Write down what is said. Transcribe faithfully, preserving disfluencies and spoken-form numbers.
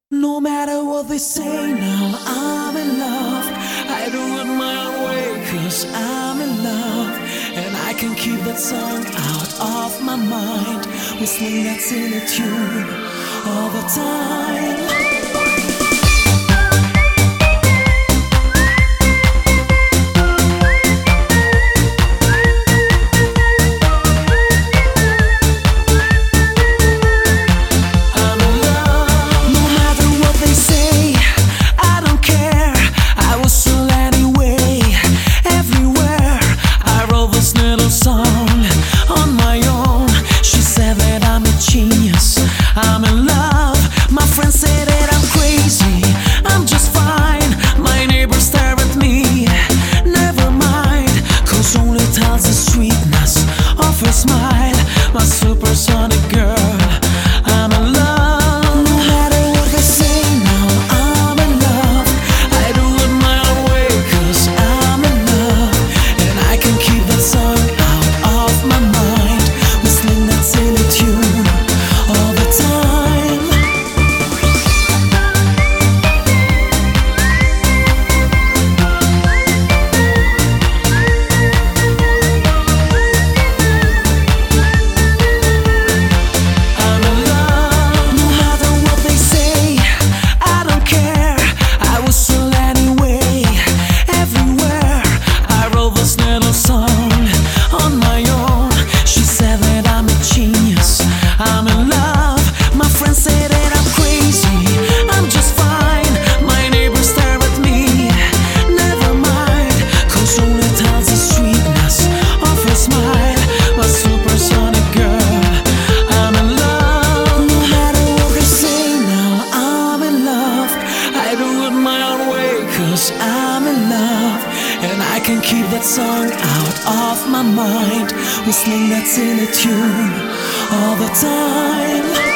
No matter what they say now, I'm in love. I do it my own way, cause I'm in love. And I can keep that song out of my mind, whistling that silly tune all the time. I'm in love. My friends say that I'm crazy. I'm just fine. My neighbors stare at me. Never mind, cause only tells the sweetness of her smile. My supersonic girl, I'm in love. No matter what they say now, I'm in love. I do it my own way, cause I'm in love. And I can keep that song out of my mind, whistling that silly tune all the time. I'm in love. No matter what they say, I don't care. I whistle anyway. Everywhere I wrote this little song on my own. She said that I'm a genius. I'm in love. My friends say that I'm crazy. I'm just fine. My neighbors stare at me. Never mind, cause only tells the sweetness of her smile. My supersonic girl, I'm in love. No matter what they say now, I'm in love. I do it my own way, cause I'm in love. And I can keep that song out of my mind, whistling that silly tune all the time.